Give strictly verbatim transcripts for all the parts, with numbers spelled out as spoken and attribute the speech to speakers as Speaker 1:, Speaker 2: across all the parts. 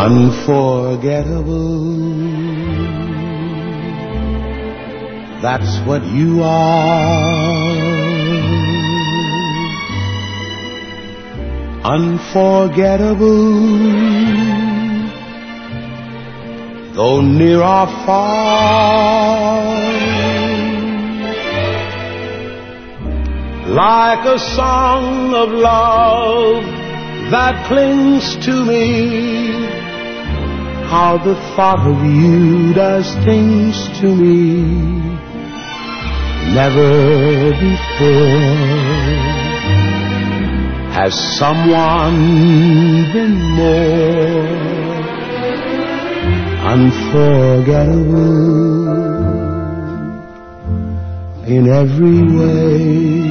Speaker 1: Unforgettable, that's what you are. Unforgettable, though near or far, like a song of love that clings to me. How the thought of you does things to me never before has someone been more unforgettable in every way.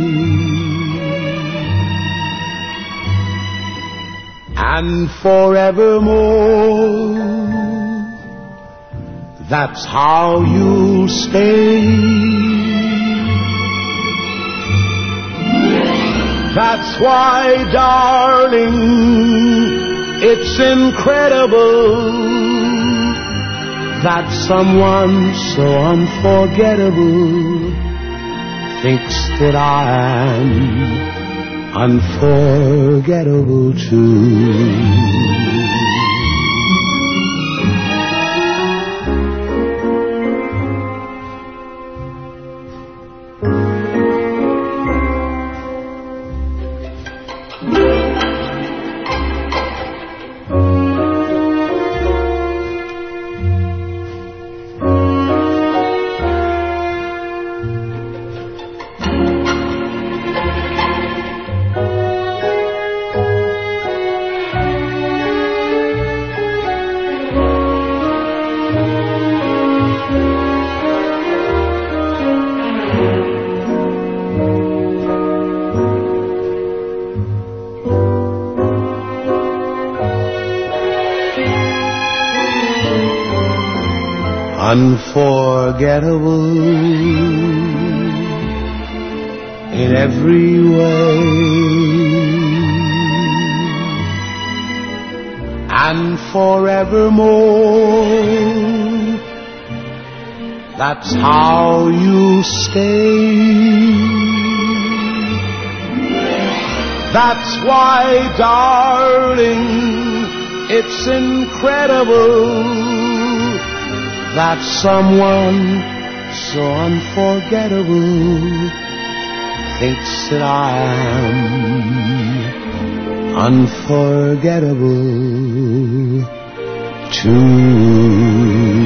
Speaker 1: And forevermore, that's how you'll stay. That's why, darling, it's incredible that someone so unforgettable thinks that I'm unforgettable too. Unforgettable in every way, and forevermore, that's how you stay. That's why, darling, it's incredible that someone so unforgettable thinks that I am unforgettable too.